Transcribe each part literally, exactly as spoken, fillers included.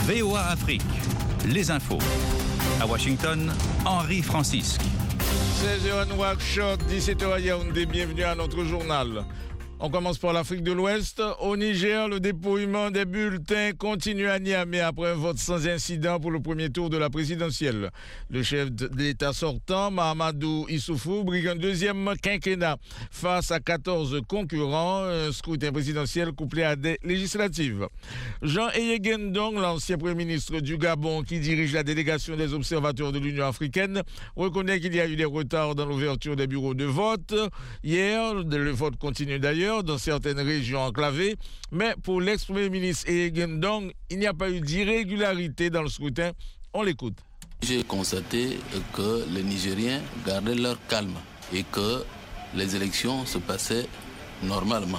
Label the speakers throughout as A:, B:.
A: V O A Afrique, les infos. À Washington, Henri Francisque.
B: seize heures à Nouakchott, dix-sept heures à Yaoundé, bienvenue à notre journal. On commence par l'Afrique de l'Ouest. Au Niger, le dépouillement des bulletins continue à Niamey après un vote sans incident pour le premier tour de la présidentielle. Le chef de l'État sortant, Mahamadou Issoufou, brigue un deuxième quinquennat face à quatorze concurrents, un scrutin présidentiel couplé à des législatives. Jean Eyeguen Dong, l'ancien Premier ministre du Gabon qui dirige la délégation des observateurs de l'Union africaine, reconnaît qu'il y a eu des retards dans l'ouverture des bureaux de vote. Hier, le vote continue d'ailleurs dans certaines régions enclavées, mais pour l'ex-premier ministre Eyeguen Dong, il n'y a pas eu d'irrégularité dans le scrutin. On l'écoute.
C: J'ai constaté que les Nigériens gardaient leur calme et que les élections se passaient normalement,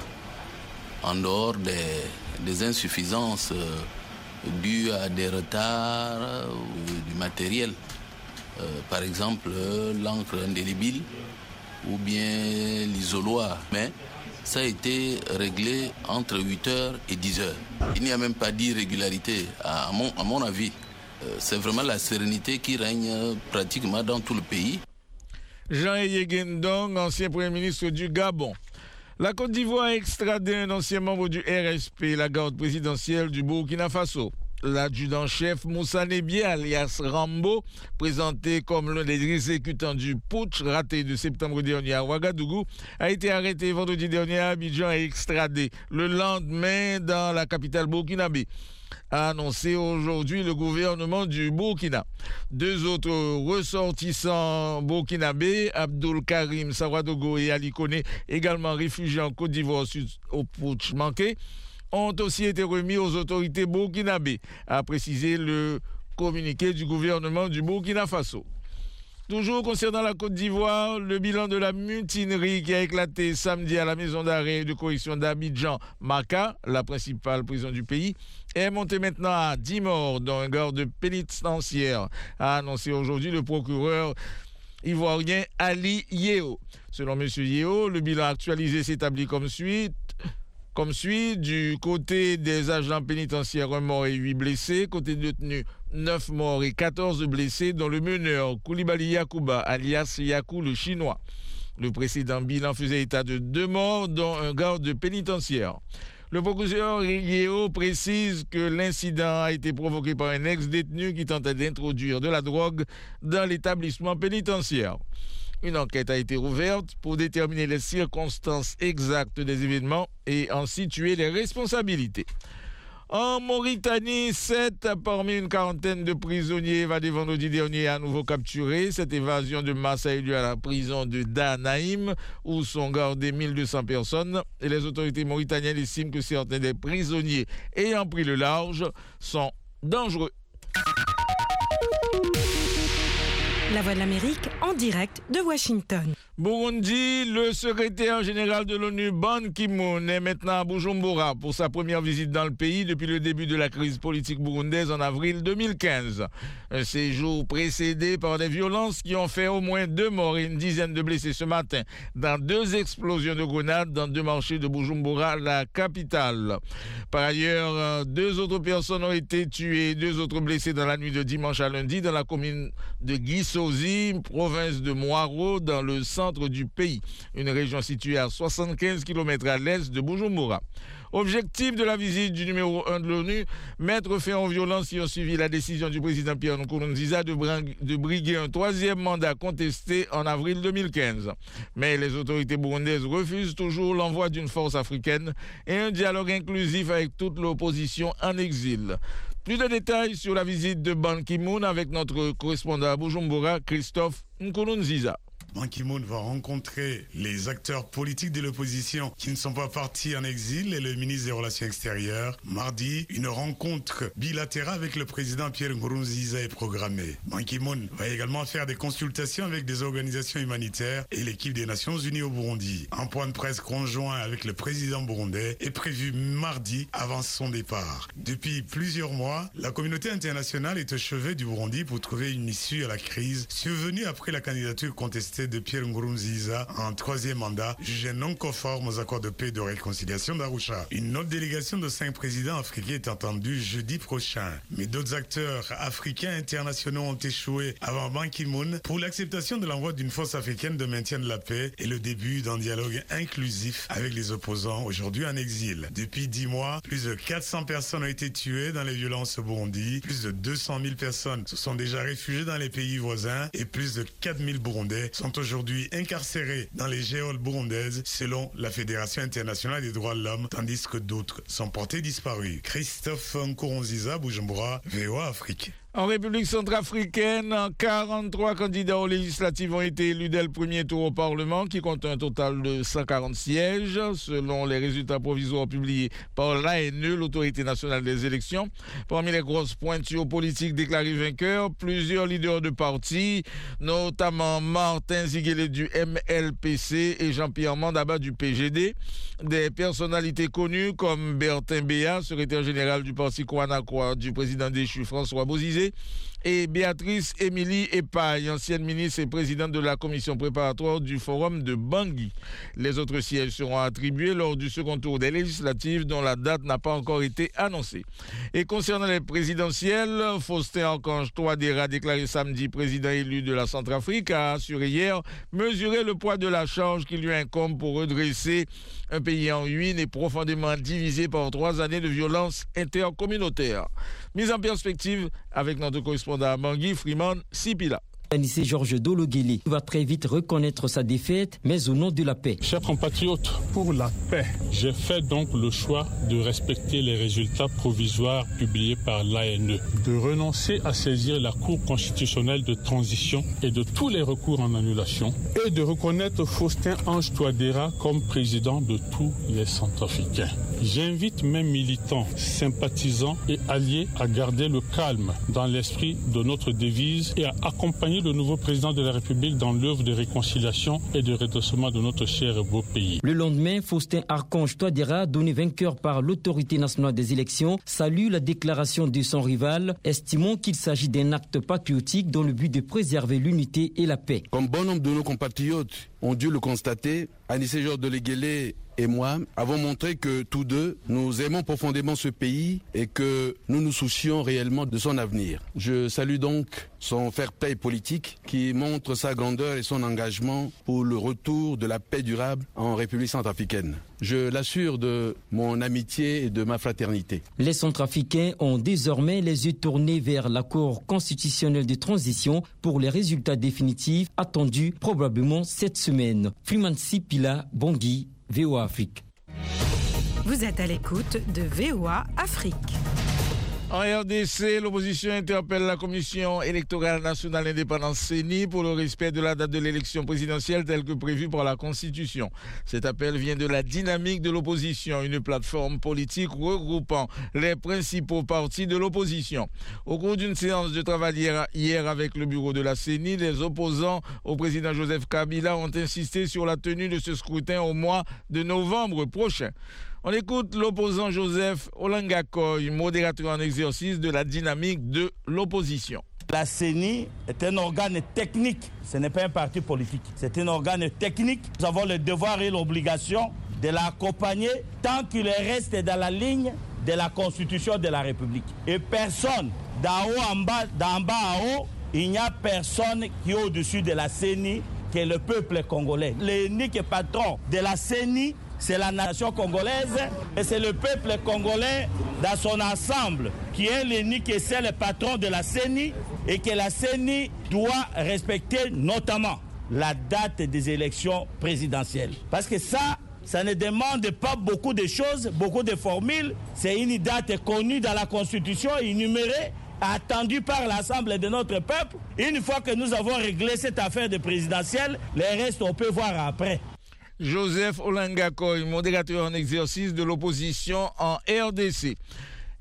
C: en dehors des, des insuffisances dues à des retards ou du matériel. Euh, par exemple, l'encre indélébile ou bien l'isoloir. Mais ça a été réglé entre huit heures et dix heures. Il n'y a même pas d'irrégularité, à mon, à mon avis. Euh, c'est vraiment la sérénité qui règne pratiquement dans tout le pays.
B: Jean Eyeguen Dong, ancien Premier ministre du Gabon. La Côte d'Ivoire a extradé un ancien membre du R S P, la garde présidentielle du Burkina Faso. L'adjudant-chef Moussa Nebié, alias Rambo, présenté comme l'un des exécutants du putsch raté de septembre dernier à Ouagadougou, a été arrêté vendredi dernier à Abidjan et extradé le lendemain dans la capitale burkinabé, a annoncé aujourd'hui le gouvernement du Burkina. Deux autres ressortissants burkinabés, Abdul Karim Sawadogo et Ali Kone, également réfugiés en Côte d'Ivoire suite au putsch manqué, ont aussi été remis aux autorités burkinabées, a précisé le communiqué du gouvernement du Burkina Faso. Toujours concernant la Côte d'Ivoire, le bilan de la mutinerie qui a éclaté samedi à la maison d'arrêt de correction d'Abidjan-Maka, la principale prison du pays, est monté maintenant à dix morts dans un garde pénitentiaire, a annoncé aujourd'hui le procureur ivoirien Ali Yeo. Selon M. Yeo, le bilan actualisé s'établit comme suit. Comme suit, du côté des agents pénitentiaires, un mort et huit blessés. Côté détenus, neuf morts et quatorze blessés, dont le meneur Koulibaly Yacouba, alias Yakou le Chinois. Le précédent bilan faisait état de deux morts, dont un garde pénitentiaire. Le procureur Yeo précise que l'incident a été provoqué par un ex-détenu qui tentait d'introduire de la drogue dans l'établissement pénitentiaire. Une enquête a été ouverte pour déterminer les circonstances exactes des événements et en situer les responsabilités. En Mauritanie, sept parmi une quarantaine de prisonniers évadés vendredi dernier à nouveau capturés. Cette évasion de masse a eu lieu à la prison de Danaïm, où sont gardées mille deux cents personnes. Et les autorités mauritaniennes estiment que certains des prisonniers ayant pris le large sont dangereux.
D: La Voix de l'Amérique en direct de Washington.
B: Burundi, le secrétaire général de l'ONU, Ban Ki-moon, est maintenant à Bujumbura pour sa première visite dans le pays depuis le début de la crise politique burundaise en avril deux mille quinze. Un séjour précédé par des violences qui ont fait au moins deux morts et une dizaine de blessés ce matin dans deux explosions de grenades dans deux marchés de Bujumbura, la capitale. Par ailleurs, deux autres personnes ont été tuées et deux autres blessées dans la nuit de dimanche à lundi dans la commune de Gisozi, province de Mwaro, dans le centre du pays, une région située à soixante-quinze kilomètres à l'est de Bujumbura. Objectif de la visite du numéro un de l'ONU, mettre fin aux violences qui ont suivi la décision du président Pierre Nkurunziza de, bring- de briguer un troisième mandat contesté en avril deux mille quinze. Mais les autorités burundaises refusent toujours l'envoi d'une force africaine et un dialogue inclusif avec toute l'opposition en exil. Plus de détails sur la visite de Ban Ki-moon avec notre correspondant à Bujumbura, Christophe Nkurunziza.
E: Ban Ki-moon va rencontrer les acteurs politiques de l'opposition qui ne sont pas partis en exil et le ministre des Relations extérieures. Mardi, une rencontre bilatérale avec le président Pierre Nkurunziza est programmée. Ban Ki-moon va également faire des consultations avec des organisations humanitaires et l'équipe des Nations Unies au Burundi. Un point de presse conjoint avec le président burundais est prévu mardi avant son départ. Depuis plusieurs mois, la communauté internationale est au chevet du Burundi pour trouver une issue à la crise survenue après la candidature contestée candidature de Pierre Nkurunziza en troisième mandat, jugé non conforme aux accords de paix et de réconciliation d'Arusha. Une autre délégation de cinq présidents africains est entendue jeudi prochain. Mais d'autres acteurs africains internationaux ont échoué avant Ban Ki-moon pour l'acceptation de l'envoi d'une force africaine de maintien de la paix et le début d'un dialogue inclusif avec les opposants aujourd'hui en exil. Depuis dix mois, plus de quatre cents personnes ont été tuées dans les violences au Burundi, plus de deux cent mille personnes se sont déjà réfugiées dans les pays voisins et plus de quatre mille Burundais sont aujourd'hui incarcérés dans les geôles burundaises selon la Fédération internationale des droits de l'homme, tandis que d'autres sont portés disparus. Christophe Nkurunziza, Bujumbura, V O A Afrique.
B: En République centrafricaine, quarante-trois candidats aux législatives ont été élus dès le premier tour au Parlement, qui compte un total de cent quarante sièges, selon les résultats provisoires publiés par l'A N E, l'Autorité nationale des élections. Parmi les grosses pointures politiques déclarées vainqueurs, plusieurs leaders de partis, notamment Martin Ziguele du M L P C et Jean-Pierre Mandaba du P G D. Des personnalités connues comme Bertin Béat, secrétaire général du parti Kouanakwa du président déchu François Bozizé, et Béatrice Émilie Epaille, ancienne ministre et présidente de la commission préparatoire du forum de Bangui. Les autres sièges seront attribués lors du second tour des législatives dont la date n'a pas encore été annoncée. Et concernant les présidentielles, Faustin Archange Touadéra, déclaré samedi président élu de la Centrafrique, a assuré hier mesurer le poids de la charge qui lui incombe pour redresser un pays en ruine et profondément divisé par trois années de violence intercommunautaire. Mise en perspective avec notre correspondant à Bangui, Freeman Sipila.
F: Anissé Georges Dologuélé va très vite reconnaître sa défaite, mais au nom de la paix.
G: Chers compatriotes, pour la paix, j'ai fait donc le choix de respecter les résultats provisoires publiés par l'A N E, de renoncer à saisir la Cour constitutionnelle de transition et de tous les recours en annulation, et de reconnaître Faustin Ange Touadéra comme président de tous les Centrafricains. J'invite mes militants, sympathisants et alliés à garder le calme dans l'esprit de notre devise et à accompagner le nouveau président de la République dans l'œuvre de réconciliation et de redressement de notre cher et beau pays.
F: Le lendemain, Faustin Archange Touadéra, donné vainqueur par l'Autorité nationale des élections, salue la déclaration de son rival, estimant qu'il s'agit d'un acte patriotique dans le but de préserver l'unité et la paix.
H: Comme bon nombre de nos compatriotes ont dû le constater, Anissé Georges Dologuélé et moi avons montré que tous deux, nous aimons profondément ce pays et que nous nous soucions réellement de son avenir. Je salue donc son fair-play politique qui montre sa grandeur et son engagement pour le retour de la paix durable en République centrafricaine. Je l'assure de mon amitié et de ma fraternité.
F: Les Centrafricains ont désormais les yeux tournés vers l'accord constitutionnel de transition pour les résultats définitifs attendus probablement cette semaine. Freeman Sipila, Bangui, V O A Afrique.
D: Vous êtes à l'écoute de V O A Afrique.
B: En R D C, l'opposition interpelle la Commission électorale nationale indépendante C E N I pour le respect de la date de l'élection présidentielle telle que prévue par la Constitution. Cet appel vient de la dynamique de l'opposition, une plateforme politique regroupant les principaux partis de l'opposition. Au cours d'une séance de travail hier avec le bureau de la C E N I, les opposants au président Joseph Kabila ont insisté sur la tenue de ce scrutin au mois de novembre prochain. On écoute l'opposant Joseph Olangakoy, modérateur en exercice de la dynamique de l'opposition.
I: La C E N I est un organe technique, ce n'est pas un parti politique. C'est un organe technique. Nous avons le devoir et l'obligation de l'accompagner tant qu'il reste dans la ligne de la Constitution de la République. Et personne, d'en haut en bas, d'en bas à haut, il n'y a personne qui est au-dessus de la C E N I que le peuple congolais. L'unique patron de la C E N I, c'est la nation congolaise et c'est le peuple congolais dans son ensemble qui est l'unique et c'est le patron de la C E N I et que la C E N I doit respecter notamment la date des élections présidentielles. Parce que ça, ça ne demande pas beaucoup de choses, beaucoup de formules. C'est une date connue dans la Constitution, énumérée, attendue par l'ensemble de notre peuple. Une fois que nous avons réglé cette affaire de présidentielle, les restes on peut voir après.
B: Joseph Olangakoy, modérateur en exercice de l'opposition en R D C.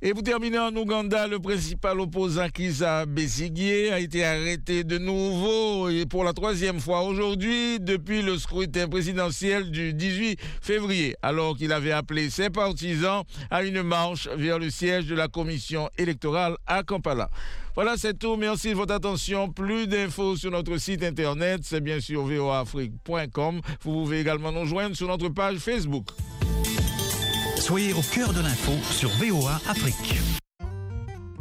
B: Et pour terminer, en Ouganda, le principal opposant Kizza Besigye a été arrêté de nouveau et pour la troisième fois aujourd'hui depuis le scrutin présidentiel du dix-huit février, alors qu'il avait appelé ses partisans à une marche vers le siège de la commission électorale à Kampala. Voilà, c'est tout. Merci de votre attention. Plus d'infos sur notre site internet, c'est bien sûr v o a afrique point com. Vous pouvez également nous joindre sur notre page Facebook.
A: Soyez au cœur de l'info sur V O A Afrique.